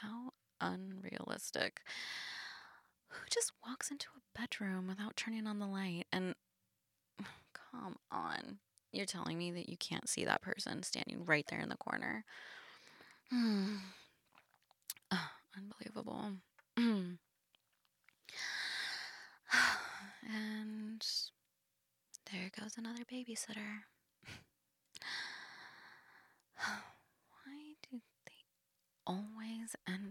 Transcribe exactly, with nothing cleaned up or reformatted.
How unrealistic. Who just walks into a bedroom without turning on the light? And come on. You're telling me that you can't see that person standing right there in the corner. Hmm. Ah, unbelievable. And there goes another babysitter. Why do they always end